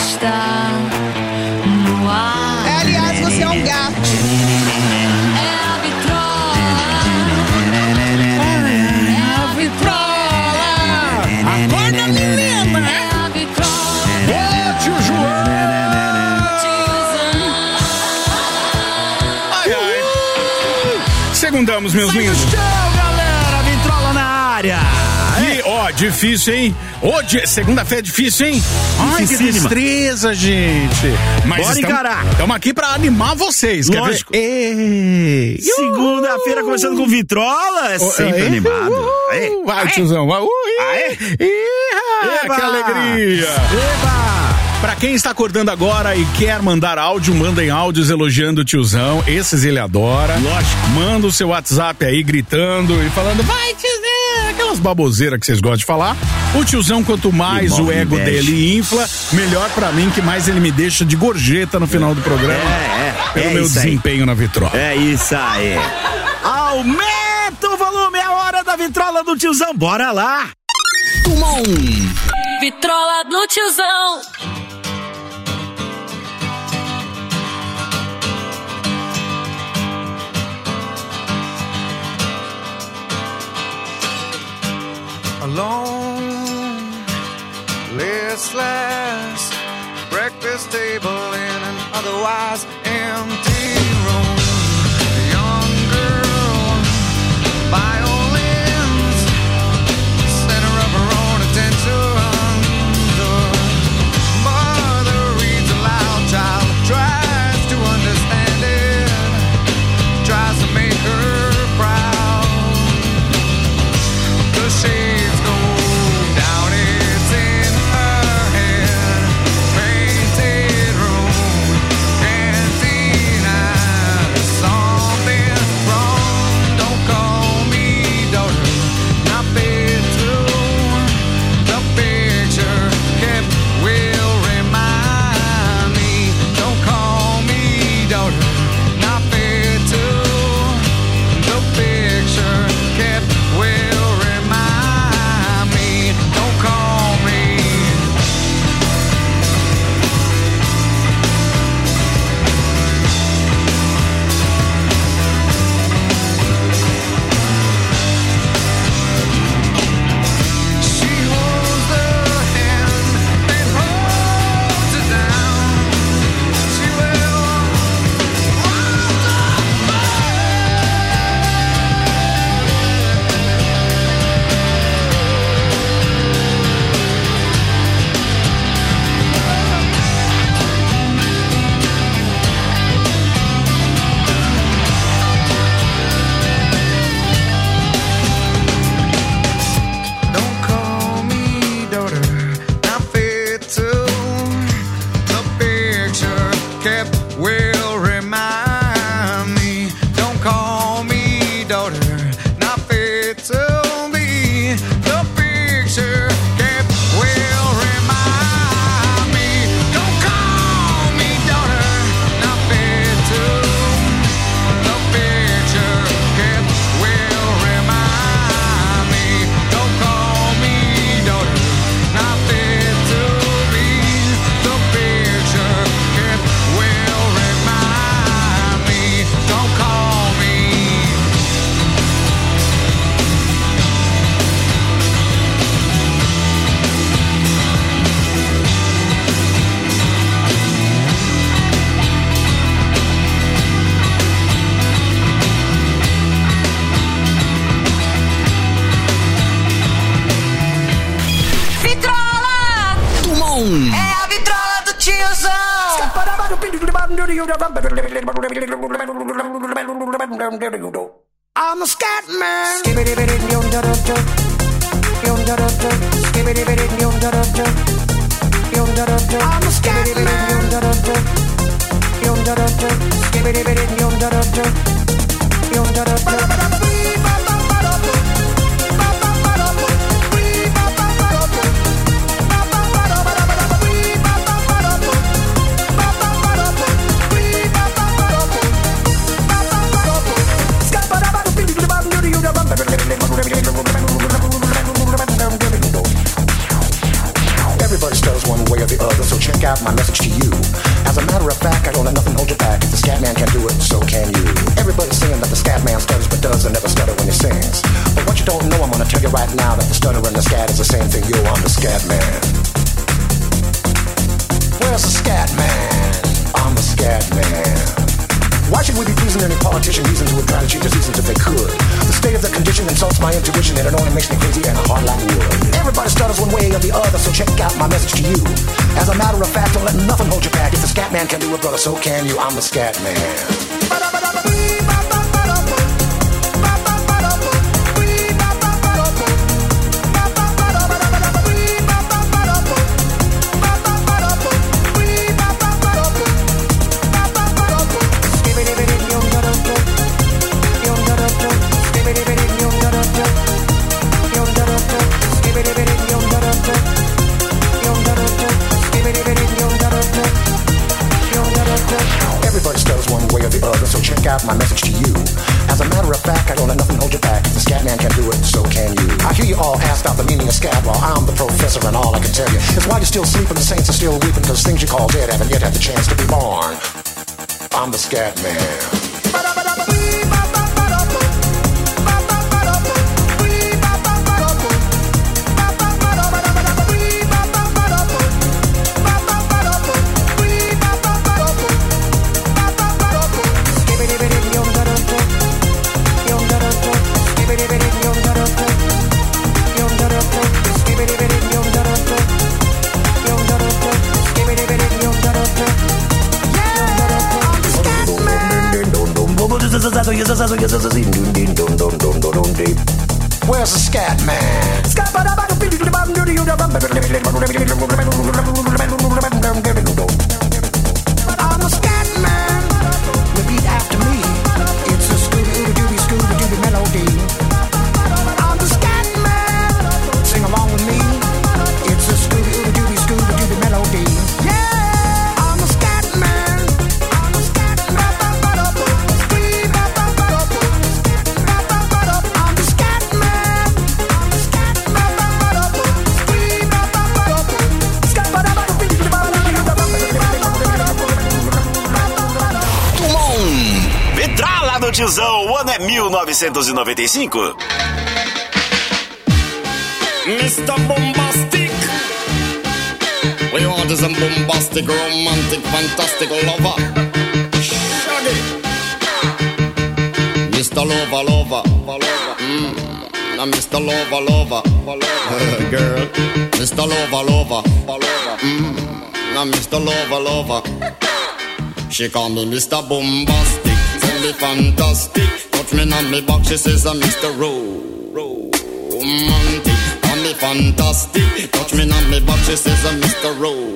está no ar. Aliás, você é um gato. É a vitrola. É a vitrola. Acorda, menina. É a vitrola. Ô, tio João! Ai, ai. Segundamos, meus lindos. Tchau, galera. Vitrola na área. E, ó, difícil, hein? Segunda-feira é difícil, hein? Ai, que Dificílima. destreza, gente. Mas Bora encarar. Estamos aqui pra animar vocês, Lógico. quer ver? Segunda-feira começando com vitrola, é sempre animado. Vai, tiozão. Vai. Eba. Que alegria. Eba! Pra quem está acordando agora e quer mandar áudio, mandem áudios elogiando o tiozão. Esses ele adora. Lógico. Manda o seu WhatsApp aí gritando e falando, vai, tiozão, aquelas baboseiras que vocês gostam de falar. O tiozão, quanto mais Que o bom, ego me mexe. dele infla, melhor pra mim, que mais ele me deixa de gorjeta no final do programa. Pelo meu isso aí. desempenho na vitrola. É isso aí. Aumenta o volume, é a hora da vitrola do tiozão. Bora lá. Vitrola do tiozão. Alone, listless, breakfast table in an otherwise empty room. A young girl, violins, center of her own attention. The mother reads aloud, child tries to understand it, tries to make her proud. The shades go down, it's in her head. Painted room, cantina, there's something wrong. Don't call me daughter, not fit to. The picture kept will remind me. Don't call me daughter, not fit to. The picture kept will remind me. Don't call me. She holds the hand and holds it down. She will rise up. Don't call me daughter, not fit to. The picture kept will remind me. Don't call me daughter, not fit to be. The picture kept will remind me. Don't call me daughter, not fit to. The picture kept will remind me. Don't call me daughter, not fit to be. The picture kept will remind me. Don't call me. Vitrola! É a vitrola do tiozão. I'm a scat man. I'm a scat Everybody stutters one way or the other, so check out my message to you. As a matter of fact, I don't let nothing hold you back. If the scat man can do it, so can you. Everybody's saying that the scat man stutters but does and never stutter when he sings. But what you don't know, I'm gonna tell you right now that the stutter and the scat is the same thing. Yo, I'm the scat man. Where's the scat man? I'm the scat man. Why should we be pleasing any politician reasons who would try to cheat their seasons if they could? The state of their condition insults my intuition and it only makes me crazy and hard like wood. Everybody stutters one way or the other, so check out my message to you. As a matter of fact, don't let nothing hold you back. If the scat man can do it, brother, so can you. I'm the scat man. Everybody stutters one way or the other, so check out my message to you. As a matter of fact, I don't let nothing hold you back. If the scat man can do it, so can you. I hear you all ask about the meaning of scat. Well, I'm the professor and all I can tell you is why you're still sleeping, the saints are still weeping, because things you call dead haven't yet had the chance to be born. I'm the scat man. Where's the scat man? I'm a scat man. Repeat after me. It's a Scooby-Dooby, Scooby-Dooby melody. I'm the scat man. Sing along with me. It's a Scooby-Dooby, Scooby-Dooby melody. Yeah, I'm a scat man. I'm a scat man. I'm the scat man. Vitrola do Tiozão, o ano é 1995. Mr. Bombastic, we want is a bombastic, romantic, fantastic lover. Shaggy, Mr. Lover, now Mr. Lover, girl, Mr. Lover, now Mr. Lover. She call me Mr. Bombastic, tell me fantastic. Touch me on me back, she says I'm Mr. Romantic. Call me fantastic, touch me on me back, she says I'm Mr.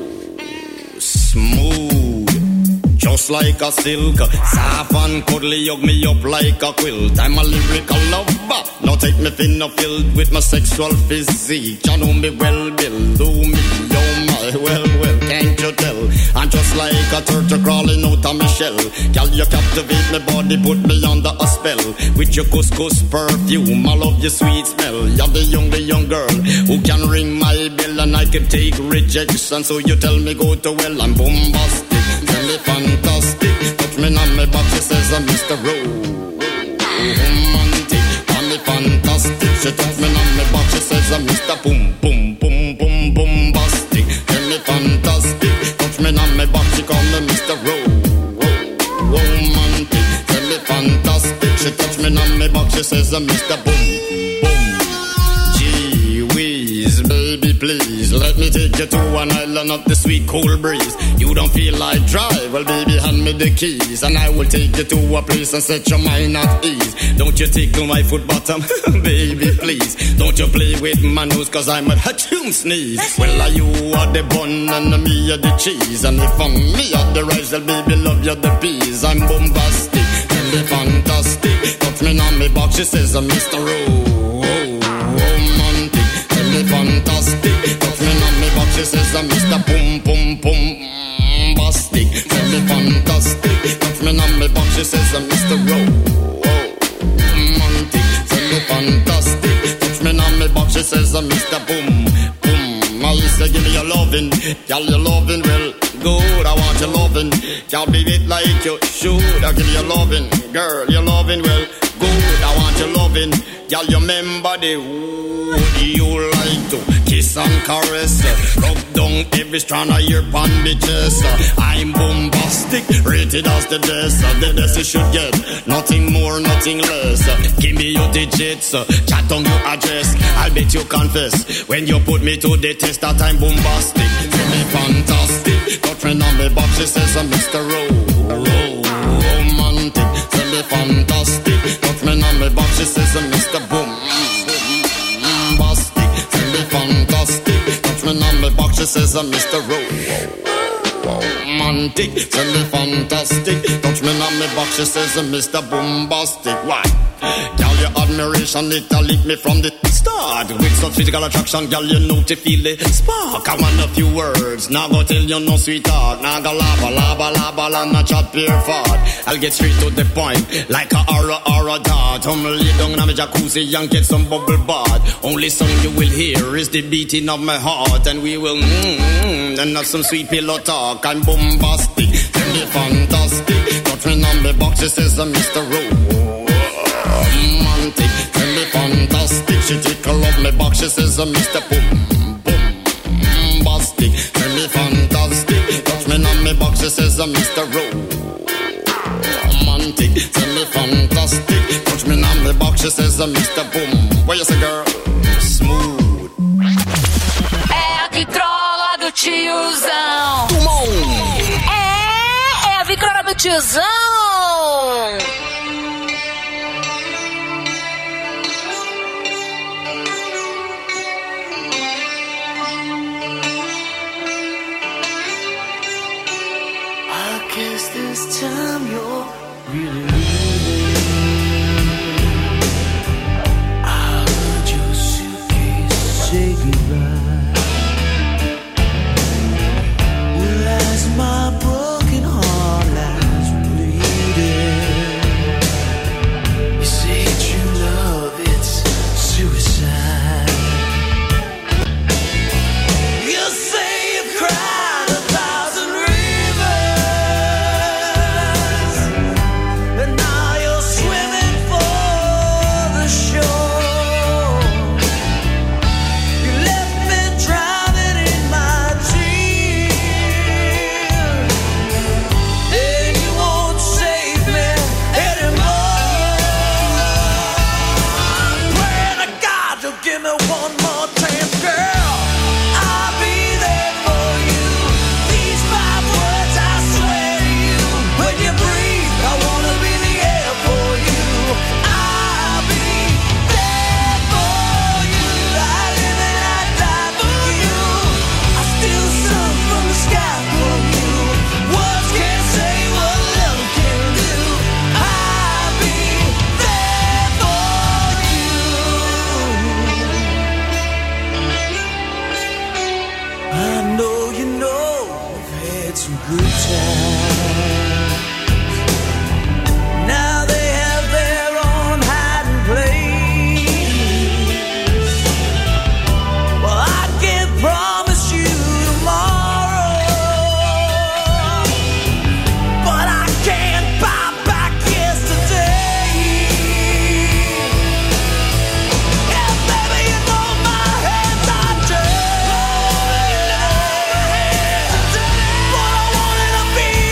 Smooth, just like a silk. Soft and cuddly, hug me up like a quilt. I'm a lyrical lover, now take me thin or filled with my sexual physique. You know me well, Bill, do me, oh my, well, can't you tell? I'm just like a turtle crawling out of my shell. Girl, you captivate my body, put me under a spell. With your couscous perfume, I love your sweet smell. You're the young girl who can ring my bell, and I can take rejection. So you tell me go to well, I'm bombastic, tell me fantastic. Touch me on my back, she says I'm Mr. Romantic. Tell me fantastic, she touch me on my back, she says I'm Mr. Bombastic. Tell me fantastic, touch me on my back, she call me Mr. Romantic. Tell me fantastic, she touch me on my back, she says I'm Mr. Gee whiz, baby please, let me take you to an island of the sweet cool breeze. You don't feel like drive, well baby hand me the keys, and I will take you to a place and set your mind at ease. Don't you tickle my foot bottom, baby please. Don't you play with my nose, cause I'm a hatchoon sneeze. Well you are the bun and me are the cheese, and if I'm me are the rice, well baby love you the peas. I'm bombastic, tell me fantastic. Touch me on me back, she says I'm Mr. Romantic. Tell me fantastic, touch me on me back, she says I'm Mr. Bombastic. Tell me fantastic, touch me on me back, she says I'm Mr. Romantic. Tell me fantastic, touch me on me back, she says I'm Mr. I say to give me your loving. Girl, your loving, well, good. I want your loving. Girl, be it like you should. I'll give you your loving. Girl, your loving, well, good. I want your loving. Girl, you remember the would you like to kiss and caress? Rub down every strand of your pan bitches. I'm bombastic, rated as the best. The best you should get, nothing more, nothing less. Give me your digits, chat on your address. I'll bet you confess when you put me to the test that I'm bombastic. Tell me fantastic, touch me on me box, she says I'm Mr. Romantic. Tell me fantastic, touch me on me box, she says I'm Mr. Bombastic. Tell me fantastic, touch me on me box, she says I'm Mr. Romantic. Tell me fantastic, touch me on me box, she says I'm Mr. Bombastic. Why? Girl, your admiration, it'll lead me from the start. With such physical attraction, girl, you know to feel the spark. I want a few words, now go tell you no sweetheart. Now go laba, and chat pure fart. I'll get straight to the point, like a aura dart. Lay down in my jacuzzi and get some bubble bath. Only song you will hear is the beating of my heart. And we will and have some sweet pillow talk. I'm bombastic, tell me fantastic. Touch me on the box, she says I'm Mr. Romantic, tell me fantastic. She tickle up my box, she says I'm Mr. Bombastic. Tell me fantastic, touch me on my box, she says I'm Mr. Romantic. Tell me fantastic, touch me on my box, she says I'm Mr. Boom. What you say, girl? Smooth. É a vitrola do tiozão. É a vitrola do tiozão. Guess this time you're really I heard your suitcase say goodbye. Well, as my broken heart lies bleeding, you say true love, it's suicide. You say you've cried 1,000 rivers, and now you're swimming for the shore. You left me drowning in my tears, and you won't save me anymore. I'm praying to God you'll give me one more chance, girl. I'll be there for you. These 5 words I swear to you. When you breathe, I wanna be the air for you. I'll be there for you. I live and I die for you. I steal sun from the sky for you. Words can't say what love can do. I'll be there for you. I know you know I've had some good times. Now they have their own hiding place. Well, I can't promise you tomorrow, but I can't buy back yesterday. Yeah, baby, you know my hands are dirty, but I wanted to be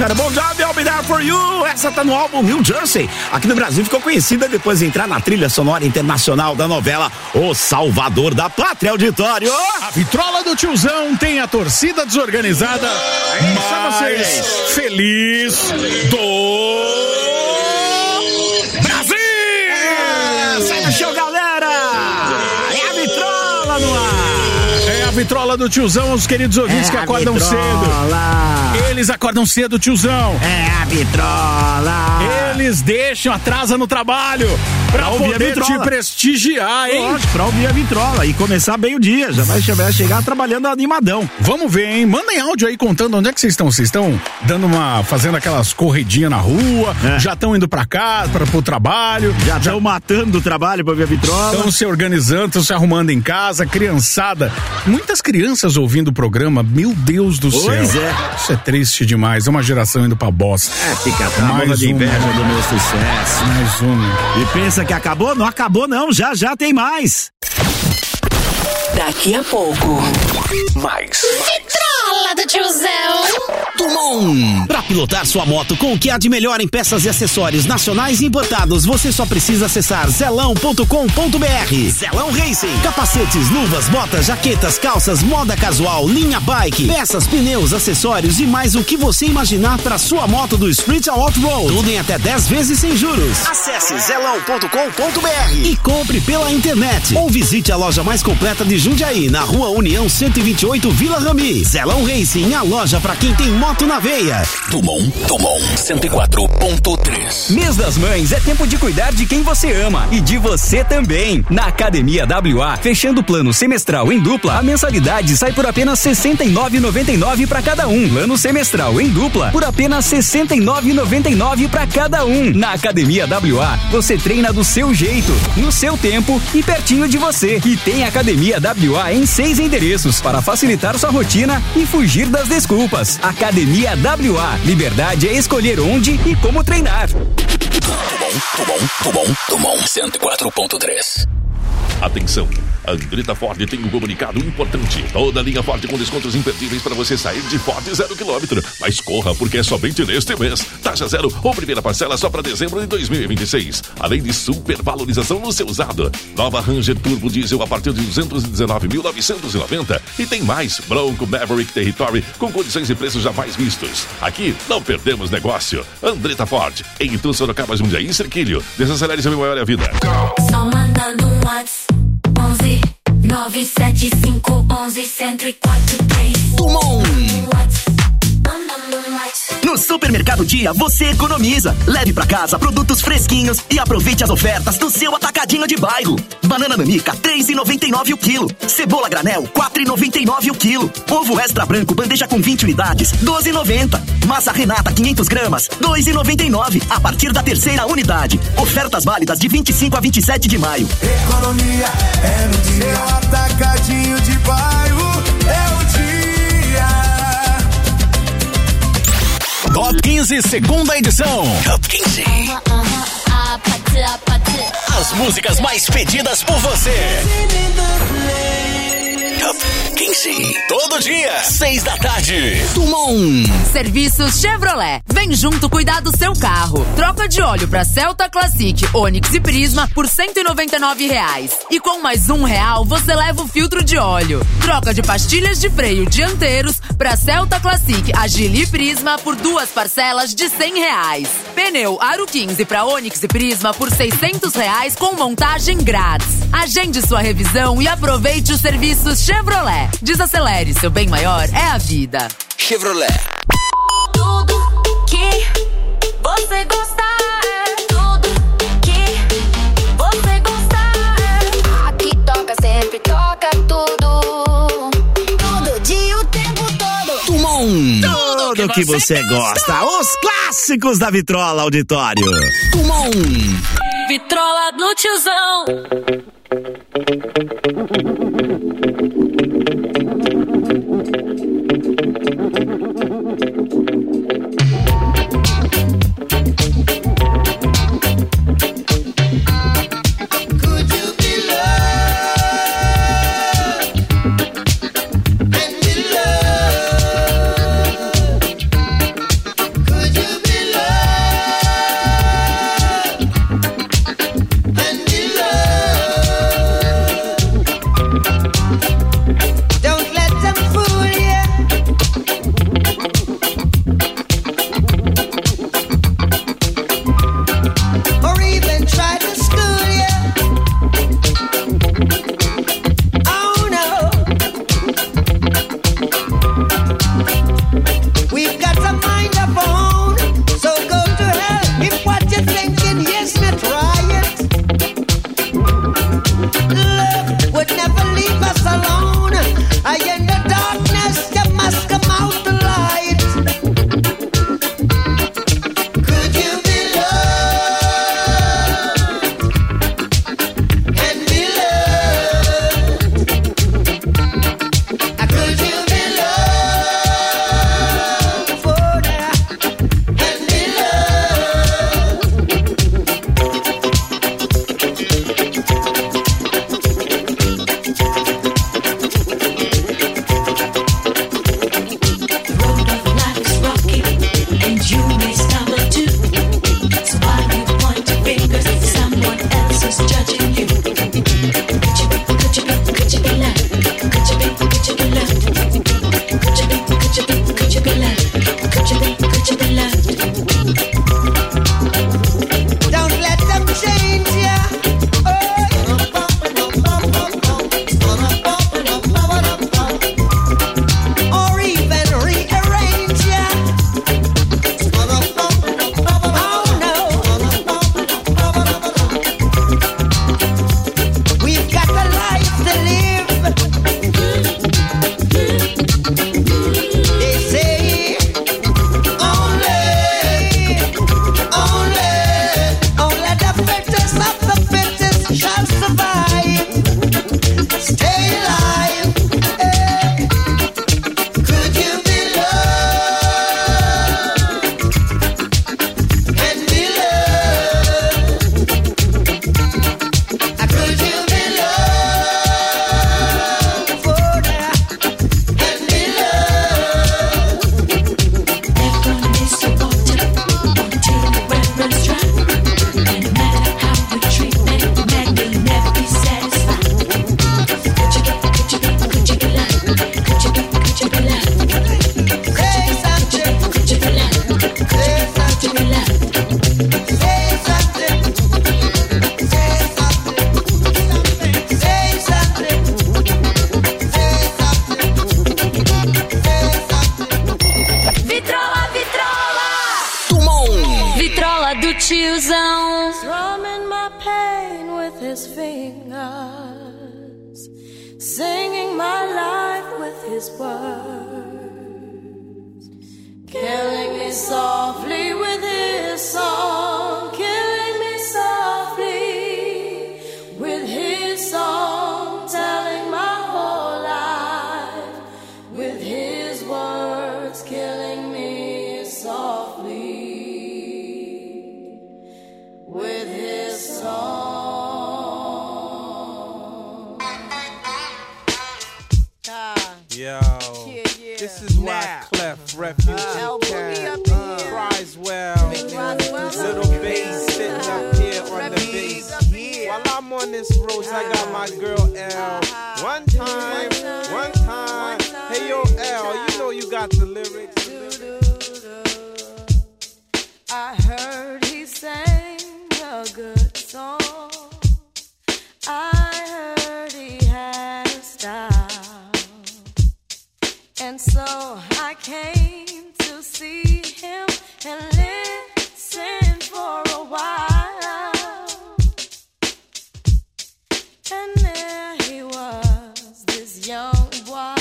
cara. Bom job, I'll Be There For You. Essa tá no álbum New Jersey. Aqui no Brasil ficou conhecida depois de entrar na trilha sonora internacional da novela O Salvador da Pátria, auditório. A vitrola do tiozão tem a torcida desorganizada mais feliz do Brasil! Sai do show, galera! É a vitrola no ar! É a vitrola do tiozão, os queridos ouvintes que acordam cedo. Eles acordam cedo, tiozão. É a vitrola. Eles deixam, atrasa no trabalho pra poder te prestigiar, hein? Lógico, pra ouvir a vitrola e começar bem o dia. Já vai chegar trabalhando animadão. Vamos ver, hein? Mandem áudio aí contando onde é que vocês estão. Vocês estão fazendo aquelas corridinhas na rua, já estão indo pra casa, pro trabalho. Já estão matando o trabalho pra ouvir a vitrola. Estão se organizando, estão se arrumando em casa, criançada. Muitas crianças ouvindo o programa, meu Deus do céu. Pois é. Isso é triste demais, é uma geração indo pra bosta. Fica mais de inveja do meu sucesso. Mais uma. E pensa que acabou? Não acabou não, já tem mais. Daqui a pouco. Mais. Vitrola do tiozão. Dumont. Para pilotar sua moto com o que há de melhor em peças e acessórios nacionais e importados, você só precisa acessar zelão.com.br. Zelão Racing. Capacetes, luvas, botas, jaquetas, calças, moda casual, linha bike, peças, pneus, acessórios e mais o que você imaginar para sua moto do Street ao Off-Road. Tudo em até 10 vezes sem juros. Acesse zelão.com.br e compre pela internet. Ou visite a loja mais completa de Jundiaí, na Rua União 128, Vila Rami. Zelão Racing, a loja para quem tem moto na veia. Dumont 104.3. Mês das Mães é tempo de cuidar de quem você ama e de você também. Na Academia WA, fechando o plano semestral em dupla, a mensalidade sai por apenas R$ 69,99 para cada um. Plano semestral em dupla por apenas R$ 69,99 para cada um. Na Academia WA, você treina do seu jeito, no seu tempo e pertinho de você. E tem Academia WA em 6 endereços para facilitar sua rotina e fugir das desculpas. Academia WA. Liberdade é escolher onde e como treinar. Dumont 104.3. Atenção, a Andretta Ford tem um comunicado importante. Toda a linha Ford com descontos imperdíveis para você sair de Ford 0 km. Mas corra, porque é somente neste mês. Taxa zero ou primeira parcela só para dezembro de 2026. Além de super valorização no seu usado. Nova Ranger Turbo Diesel a partir de 219.990. E tem mais, Bronco Maverick Territory com condições e preços jamais vistos. Aqui não perdemos negócio. Andretta Ford, em Itu, Sorocaba, Jundiaí e Cerquilho. Desacelere seu maior a vida. Só mandando um WhatsApp. 11 975 11 104 3. Dumont. No Supermercado Dia você economiza. Leve pra casa produtos fresquinhos e aproveite as ofertas do seu atacadinho de bairro. Banana nanica, R$3,99 o quilo. Cebola granel, R$4,99 o quilo. Ovo extra branco, bandeja com 20 unidades, R$12,90. Massa Renata, 500 gramas, R$2,99. A partir da terceira unidade. Ofertas válidas de 25 a 27 de maio. Economia é no dia. Seu atacadinho de bairro é o dia. Top 15, segunda edição. Top 15. As músicas mais pedidas por você. Top 15. Todo dia, 6 da tarde. Dumont. Serviços Chevrolet. Vem junto cuidar do seu carro. Troca de óleo para Celta Classic, Onix e Prisma por R$199. E com mais R$1 você leva o filtro de óleo. Troca de pastilhas de freio dianteiros para Celta Classic, Agile e Prisma por 2 parcelas de R$100. Pneu Aro 15 para Onix e Prisma por R$600 com montagem grátis. Agende sua revisão e aproveite os serviços Chevrolet. Desacelere, seu bem maior é a vida. Chevrolet. Tudo que você gostar, tudo que você gostar. Aqui toca, sempre toca tudo. Todo dia, o tempo todo. Dumont. Tudo que você gosta. Os clássicos da Vitrola, auditório. Dumont. Vitrola do tiozão. with his fingers, singing my life with his words, killing me softly with his song, killing me softly with his song, telling my whole life with his words, killing me softly with his song. Yo, this is Wyclef, Refugee Camp, Criswell, Little Bass sitting up here on the bass. While I'm on this road, I got my girl L. One time, hey yo L, you know you got the lyrics. I heard he sang a good song. I heard he had a style. And so I came to see him and listen for a while. And there he was, this young boy,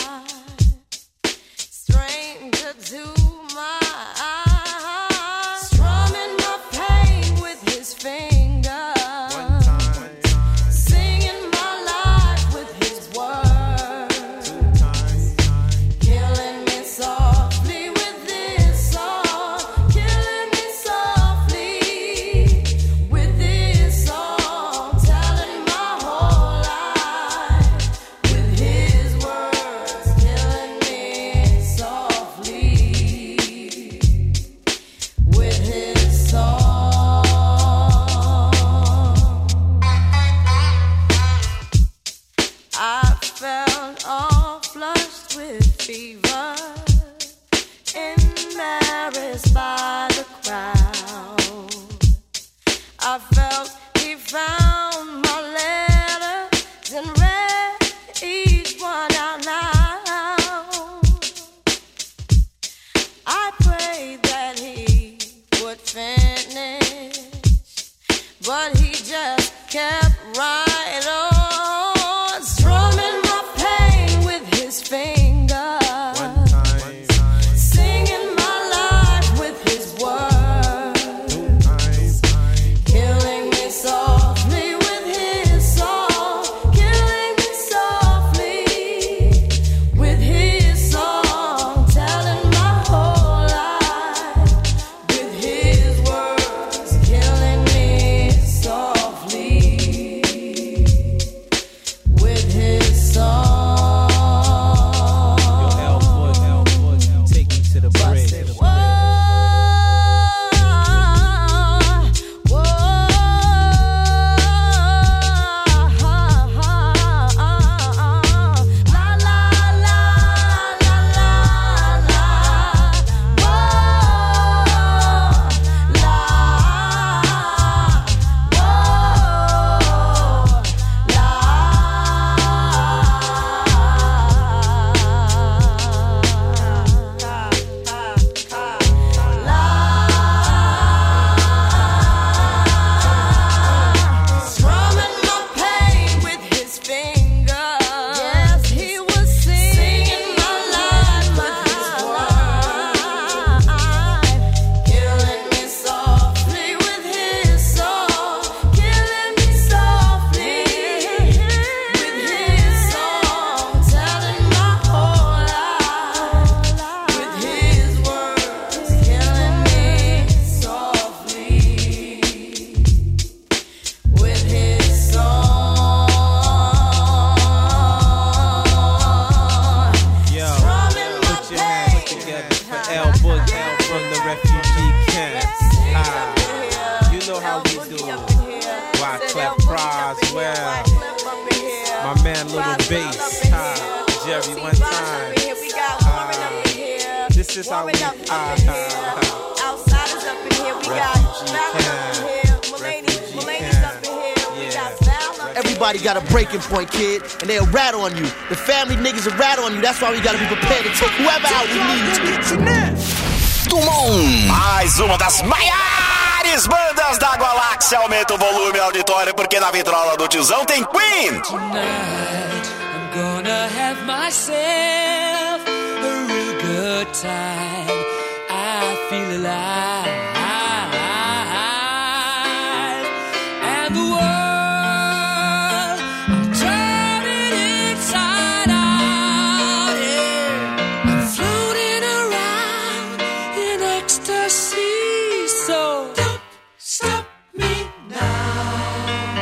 stranger to my eyes, strumming my pain with his fingers, singing my life with his words, killing me softly with this song, killing me softly with this song, telling my whole life with his words, killing me softly with his song. I felt all flushed with fever, embarrassed by the crowd. I felt he found my letters and read each one out loud. I prayed that he would finish, but he just kept right on, strumming my pain with his fingers, singing my life with his words, killing me softly with his song, killing me softly with his song, telling my whole life with his words, killing me softly with his song. Take me to the bridge. Strumming my pain with his fingers. Yes, he was singing my life with his words, killing me softly with his song, killing me softly with his song, telling my whole life with his words, killing me softly with his song. Yo, put your hands together for L Boogie from the refugee camp. You know how we do. Wyclef Criswell, my man Little Bass, Jerry one time. This is how we Outsiders up in here, we got refugee Mulaney's up in here, we got Val up in Everybody got a breaking point, kid, and they'll rat on you. The family niggas will rat on you. That's why we gotta be prepared to take whoever out we need to. Mais uma das maiores melhores bandas da galáxia. Aumenta o volume, auditório, porque na vitrola do tiozão tem Queen. Tonight, I'm gonna have myself a real good time. I feel alive. And the world, I'm turning inside out, yeah. I'm floating around in ecstasy, so don't stop me now.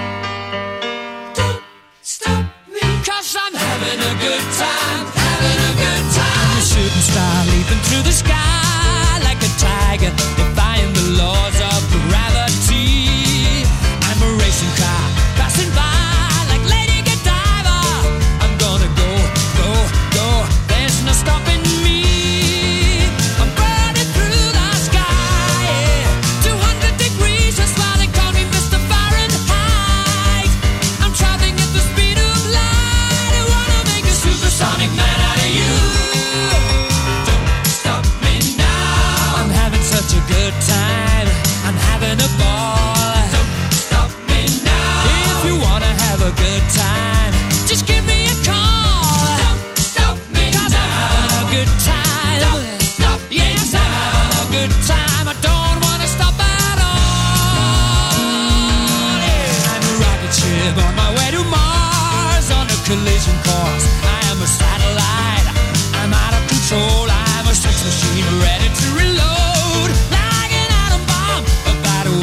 Don't stop me, 'cause I'm having a good time, having a good time. I'm a shooting star leaping through the sky like a tiger, defying the laws of gravity. I'm a racing car passing by like Lady Godiva. I'm gonna go, go, go. There's no stopping me. I'm burning through the sky, yeah. 200 degrees, that's why they call me Mr. Fahrenheit. I'm traveling at the speed of light. I wanna make a supersonic man out of you. Don't stop me now. I'm having such a good time. I'm having a ball. Don't stop me now. If you wanna have a good time, just give me a call. Don't stop me 'cause I'm having a good time. Don't stop me. Yes, I'm having a good time. I don't wanna stop at all. Yeah. I'm a rocket ship on my way to Mars on a collision course. I am a satellite. I'm out of control. I'm a sex machine ready to reload. Like an atom bomb about to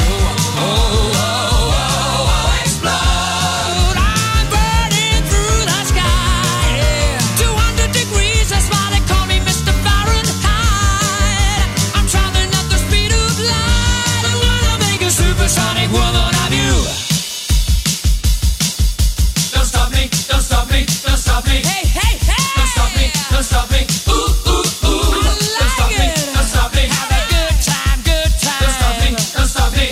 explode. I'm burning through the sky, yeah. 200 degrees, that's why they call me Mr. Fahrenheit. I'm traveling at the speed of light. I wanna make a supersonic woman of you. Don't stop me, don't stop me, don't stop me. Hey, hey, hey! Don't stop me, don't stop me. Ooh, ooh, ooh. Don't stop me, don't stop me. Have a good time, good time. Don't stop me, don't stop me.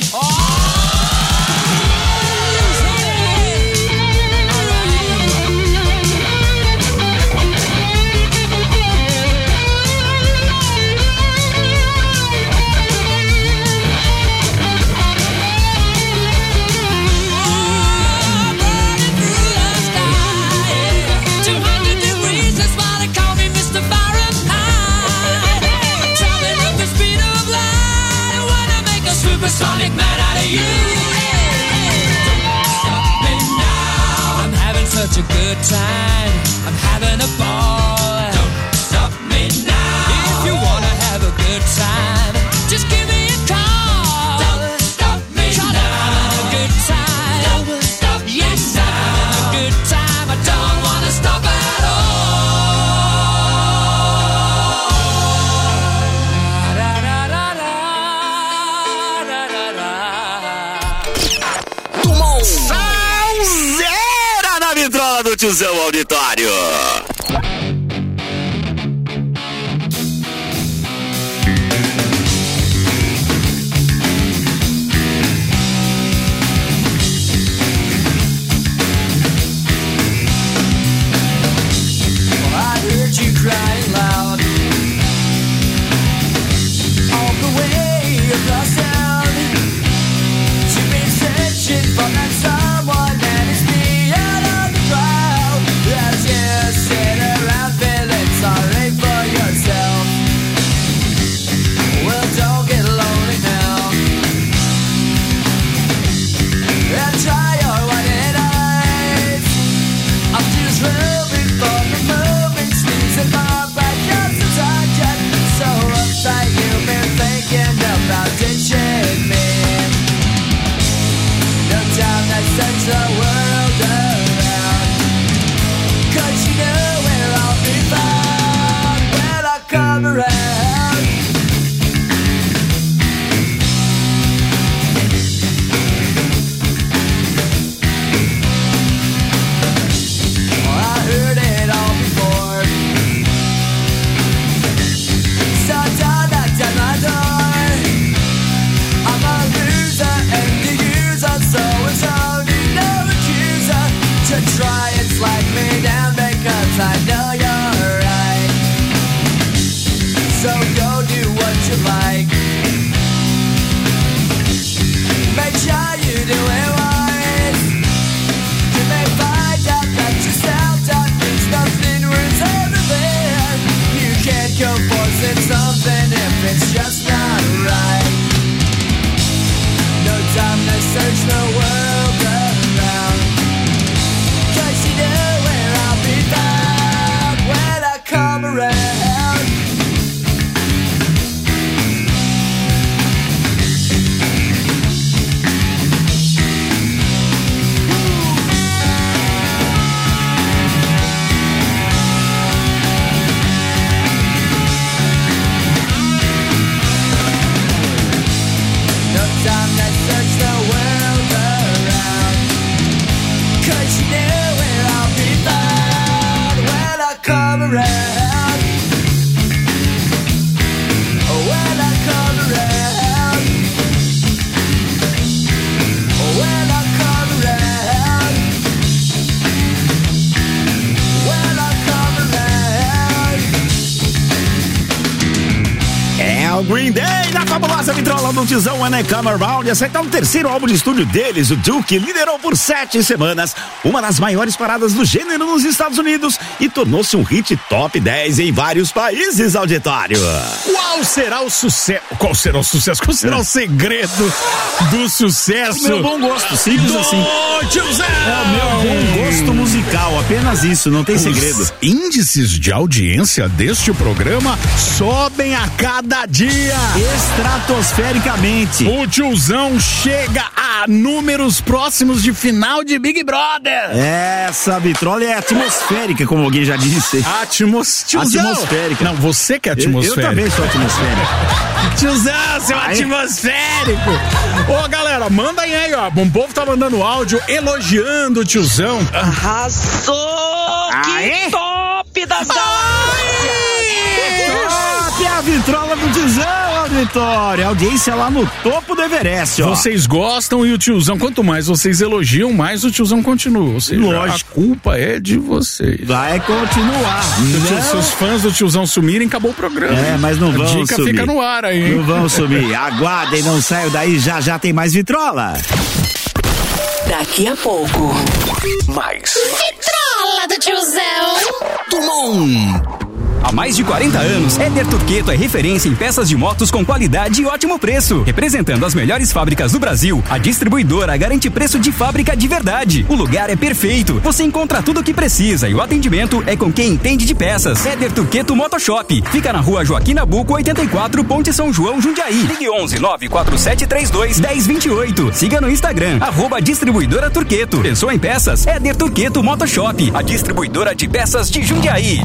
Sonic man out of you. Don't stop me now. I'm having such a good time. I'm having a ball. Don't stop me now. If you wanna have a good time, just give me a call. Don't stop me now. I'm having a good time. Don't stop me. Yes, I'm having a good time. I don't wanna stop at all. Salzeira na vitrola do tiozão auditório. I heard you crying loud all the way across town. You've been searching for that someone that is beyond of the crowd. As you say. around, when I come around, when I come around, when I come around. É o Green Day na fabulosa vitrola do Tizão When I Come Around. Esse é o terceiro álbum de estúdio deles. O Duke liderou por 7 semanas uma das maiores paradas do gênero nos Estados Unidos e tornou-se um hit top 10 em vários países, auditório. Qual será o sucesso? Qual será o sucesso? Qual será o segredo do sucesso? Meu bom gosto, simples assim. Tizão! É o meu bom gosto musical, apenas isso, não tem segredo. Os índices de audiência deste programa sobem a cada dia. Estratosfericamente. O Tizão chega a números próximos de final de Big Brother. Essa vitrola é atmosférica, como alguém já disse. Atmosférica. Não, você que é atmosférico. Eu também sou atmosférico. Tizão, seu atmosférico. Ô, galera, manda aí, ó. O povo tá mandando áudio elogiando o Tizão. Arrasou! Que top das galáxias! Top a vitrola do Tizão, auditório. A audiência lá no topo do Everest, ó. Vocês gostam e o Tizão, quanto mais vocês elogiam, mais o Tizão continua. Ou seja, lógico, a culpa é de vocês. Vai continuar. Se os fãs do Tizão sumirem, acabou o programa. É, mas não vão sumir. A dica fica no ar aí, hein? Não vão sumir. Aguardem, não saiam daí, já tem mais vitrola. Daqui a pouco, mais vitrola do Tizão. Tumon. Há mais de 40 anos, Éder Turqueto é referência em peças de motos com qualidade e ótimo preço. Representando as melhores fábricas do Brasil, a distribuidora garante preço de fábrica de verdade. O lugar é perfeito, você encontra tudo o que precisa e o atendimento é com quem entende de peças. Éder Turqueto Motoshop, fica na rua Joaquim Nabuco 84, Ponte São João, Jundiaí. Ligue 11 94732 1028. Siga no Instagram, @distribuidora Turqueto. Pensou em peças? Éder Turqueto Motoshop, a distribuidora de peças de Jundiaí.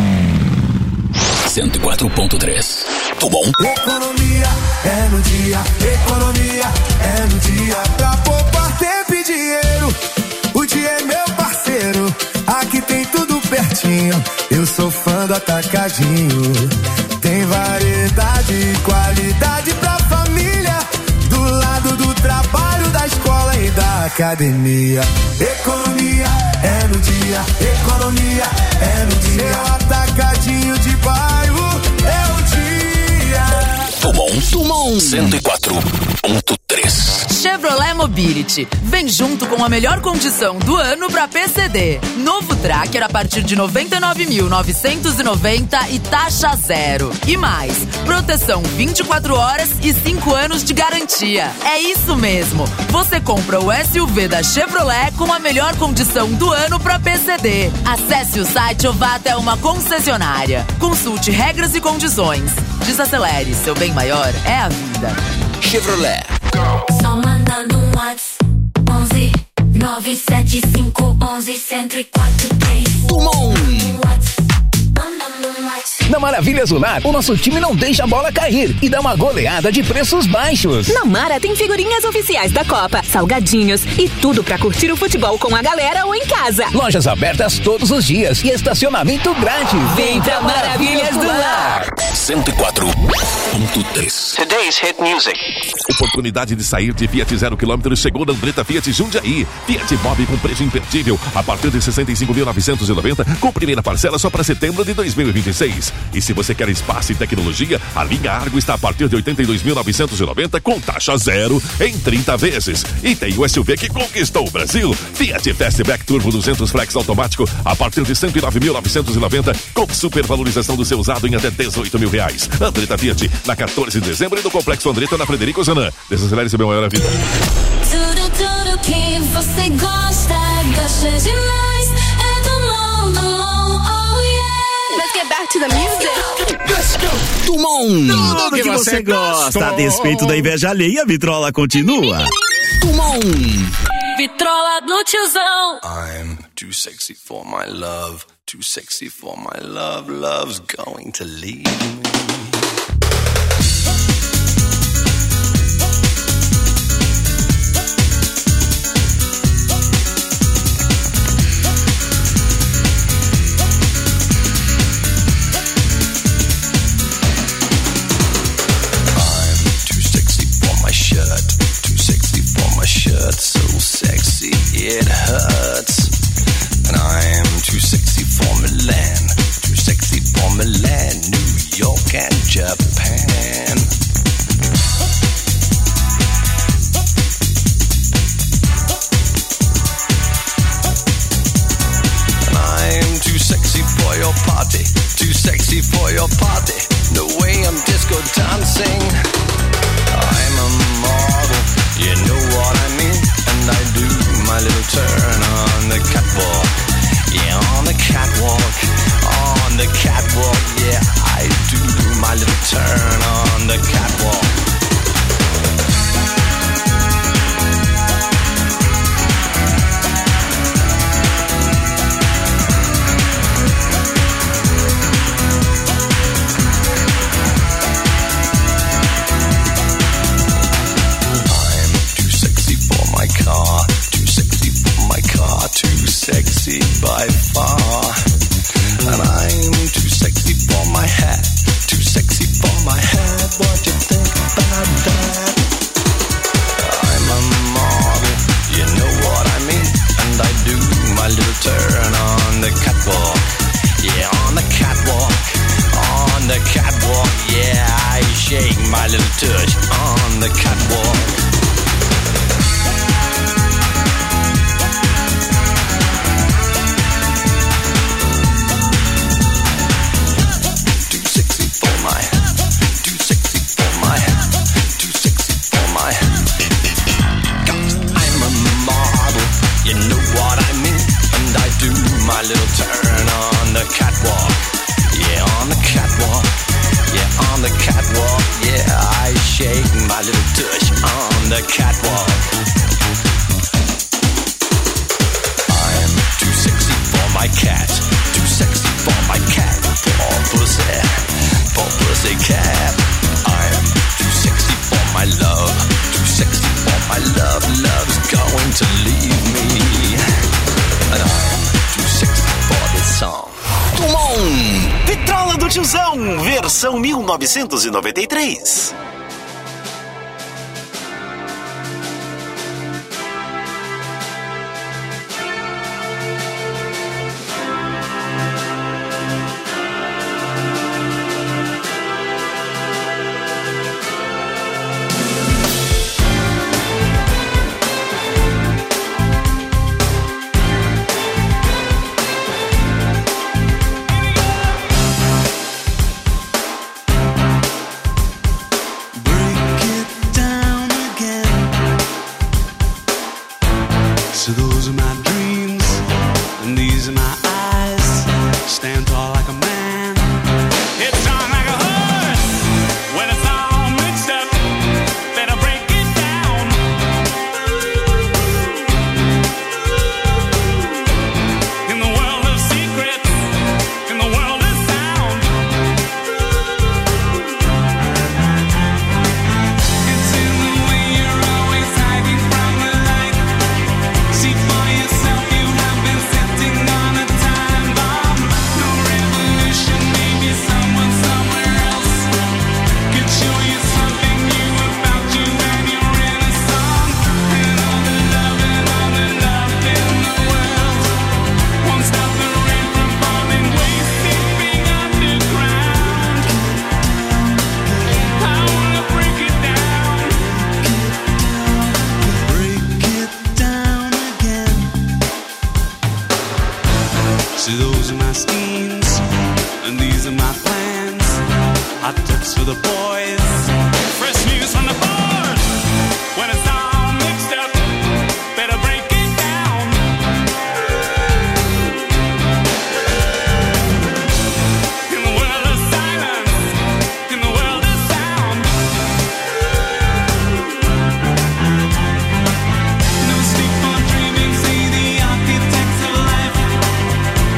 104.3. Tudo bom? Economia é no dia, economia é no dia. Pra poupar tempo e dinheiro, o dia é meu parceiro. Aqui tem tudo pertinho, eu sou fã do Atacadinho. Tem variedade e qualidade pra família, do lado do trabalho, da escola e da academia. Economia é no dia, economia é no dia. Seu Atacadinho de bairro é o dia. Tumon 104.3. Chevrolet Mobility. Vem junto com a melhor condição do ano pra PCD. Novo Tracker a partir de 99.990 e taxa zero. E mais, proteção 24 horas e 5 anos de garantia. É isso mesmo. Você compra o SUV da Chevrolet com a melhor condição do ano pra PCD. Acesse o site ou vá até uma concessionária. Consulte regras e condições. Desacelere, seu bem maior é a vida. Chevrolet. Só mandando um WhatsApp 11 975 11 104 3. Tumon. Mandando um WhatsApp. Na Maravilha Azular, o nosso time não deixa a bola cair e dá uma goleada de preços baixos. Na Mara tem figurinhas oficiais da Copa, salgadinhos e tudo pra curtir o futebol com a galera ou em casa. Lojas abertas todos os dias e estacionamento grátis. Vem pra Maravilhas do Lar. 104.3. Today's hit music. Oportunidade de sair de Fiat 0 km chegou na Andretta Fiat Jundiaí. Fiat Mobi com preço imperdível a partir de 65.990 com primeira parcela só para setembro de 2026. E se você quer espaço e tecnologia, a linha Argo está a partir de 82.990 com taxa zero em 30 vezes. E tem o SUV que conquistou o Brasil. Fiat Fastback Turbo 200 Flex automático a partir de 109.990 com supervalorização do seu usado em até R$18.000. Andretta Fiat, na 14 de dezembro e no Complexo Andretta, na Frederico Zanã. Desacelere seu maior vida. Tudo que você gosta demais. É do mundo, oh yeah. Let's get back to the music. Let's go. Tumon. Tudo que você gosta. A despeito da inveja alheia, a vitrola continua. Tumon. Vitrola do Tizão. I'm too sexy for my love. Too sexy for my love. Love's going to leave me. Japan. And I'm too sexy for your party, too sexy for your party. The way I'm disco dancing, I'm a model, you know what I mean. And I do my little turn on the catwalk, yeah, on the catwalk, on the catwalk, yeah, I do my little turn on the catwalk. Sexy by far, and I'm too sexy for my hat, too sexy for my hat. What you think about that? I'm a model, you know what I mean, and I do my little turn on the catwalk, yeah, on the catwalk, on the catwalk, yeah, I shake my little tush on the catwalk. My little turn on the catwalk, yeah, on the catwalk, yeah, on the catwalk, yeah, I shake my little tush on the catwalk. I'm too sexy for my cat, too sexy for my cat, for pussy cat. I'm too sexy for my love, too sexy for my love, love's going to leave me, and I'm too sexy for this song. Tumon, Vitrola do Tiozão, versão 1993.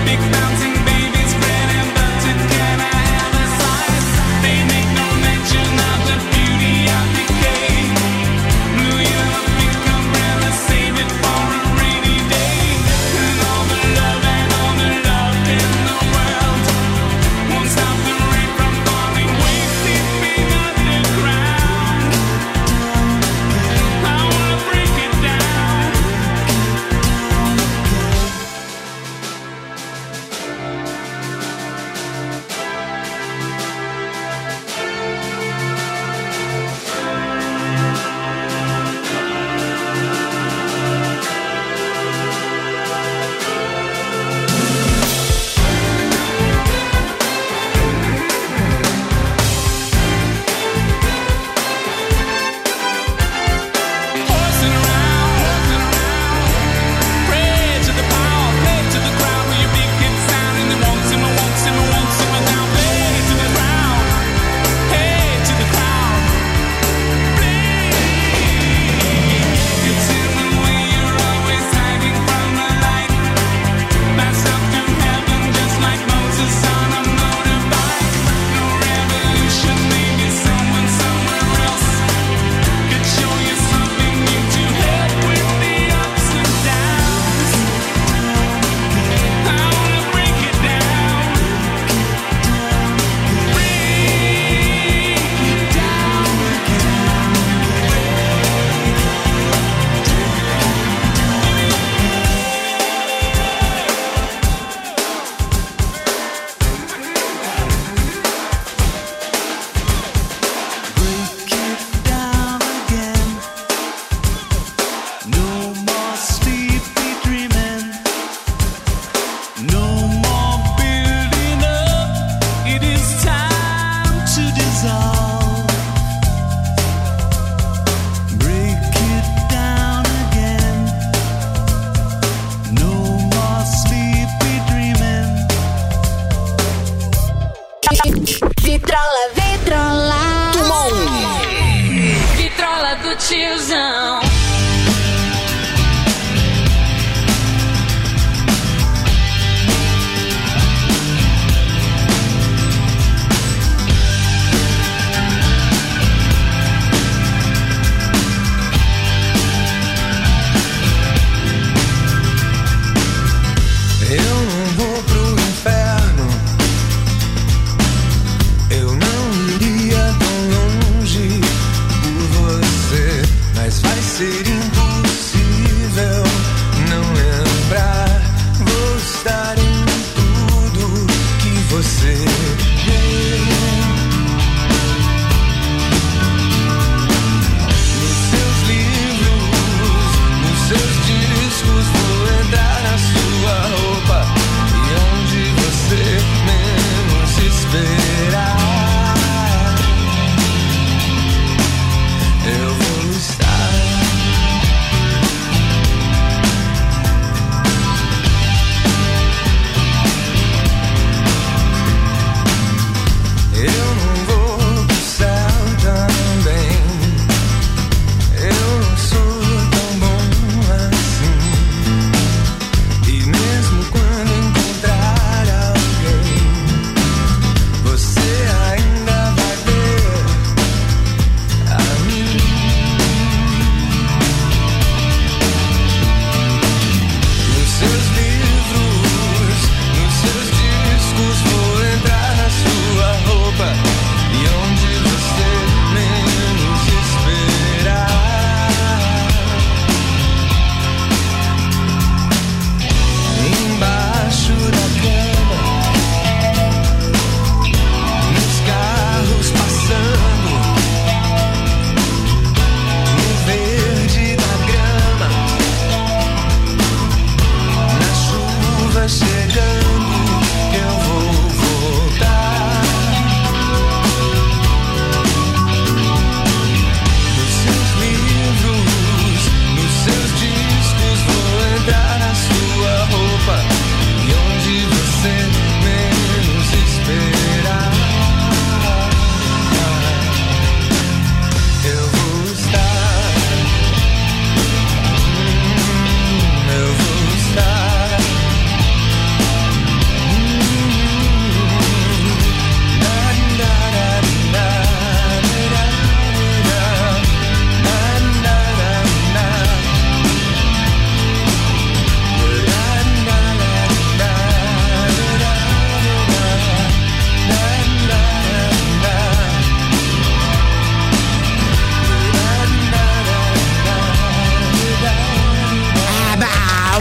Bouncing babies spreading, but can I have a slice? They make no mention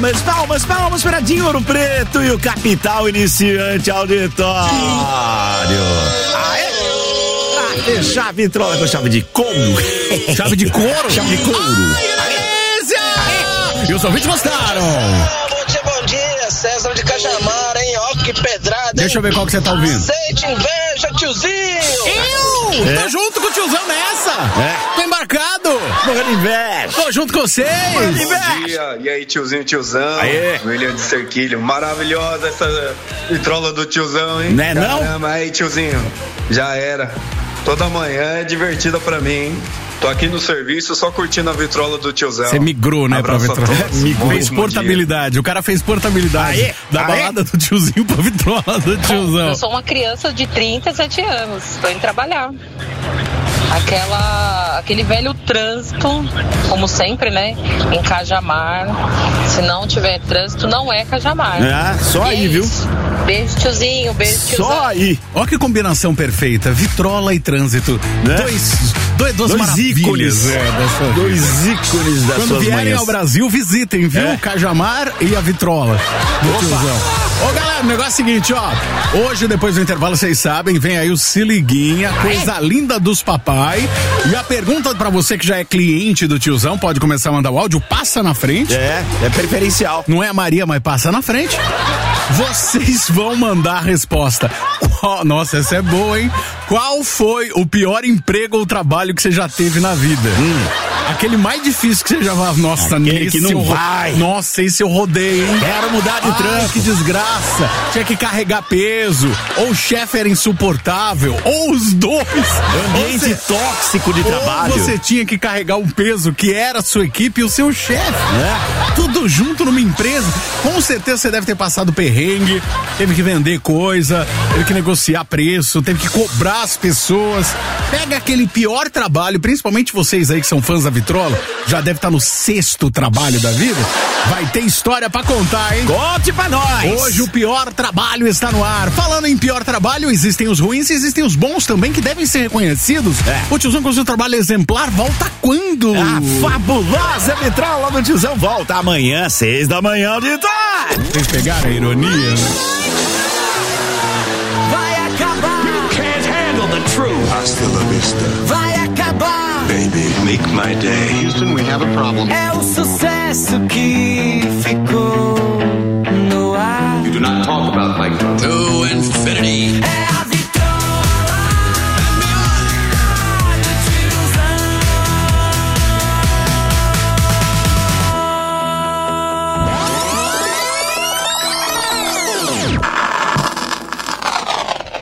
palmas para Dinho Ouro Preto e o Capital Iniciante Auditório. Aê! Chave vitrola com chave de couro. Chave de couro? Chave de couro. E os ouvintes gostaram. Bom dia, César de Cajamar, hein? Ó, que pedrada, hein? Deixa eu ver qual que você tá ouvindo. Aceite inveja, tiozinho! Tô junto com o tiozão nessa! Tô embarcado! Morrendo inveja! Tô junto com vocês! Bom dia! E aí, tiozão? Aê. William de Cerquilho, maravilhosa essa vitrola do tiozão, hein? Né, não? Caramba, aí, tiozinho, já era. Toda manhã é divertida pra mim, hein? Tô aqui no serviço só curtindo a vitrola do tiozão. Você migrou, né, pra vitrola? Fez portabilidade. O cara fez portabilidade da balada do tiozinho pra vitrola do tiozão. Eu sou uma criança de 37 anos. Tô indo trabalhar. Aquele velho trânsito, como sempre, né? Em Cajamar. Se não tiver trânsito, não é Cajamar. Só aí, viu? Beijo, tiozinho. Beijo, tiozão. Só aí. Olha que combinação perfeita. Vitrola e trânsito. Né? Dois ícones. Dois ícones das Quando suas vierem manhãs. ao Brasil, visitem, viu? Cajamar e a vitrola do tiozão. Ô, galera, o negócio é o seguinte, ó. Hoje, depois do intervalo, vocês sabem, vem aí o Se Liguinha, coisa linda dos papai. E a pergunta pra você que já é cliente do tiozão, pode começar a mandar o áudio, passa na frente. É preferencial. Não é a Maria, mas passa na frente. Vocês vão mandar a resposta. Nossa, essa é boa, hein? Qual foi o pior emprego ou trabalho que você já teve na vida? Aquele mais difícil que você já... Nossa, aquele que não vai. Nossa, esse eu rodei, hein? Quero mudar de trampo. Que desgraça. Tinha que carregar peso. Ou o chefe era insuportável. Ou os dois. Ambiente tóxico de trabalho. Ou você tinha que carregar um peso que era a sua equipe e o seu chefe. Tudo junto numa empresa. Com certeza você deve ter passado perrengue. Teve que vender coisa. Teve que negociar preço. Teve que cobrar as pessoas. Pega aquele pior trabalho, principalmente vocês aí que são fãs da vitrola, já deve estar no 6º trabalho da vida. Vai ter história pra contar, hein? Conte pra nós! Hoje o pior trabalho está no ar. Falando em pior trabalho, existem os ruins e existem os bons também que devem ser reconhecidos. O tiozão com o seu trabalho exemplar volta quando? A fabulosa vitrola do tiozão volta amanhã, 6 da manhã, auditório! Vocês pegaram a ironia? Vai acabar. You can't handle the truth. Hasta la vista. Vai acabar. Baby, make my day. Houston, we have a problem. É o sucesso que ficou no ar. You do not talk about like To infinity. É a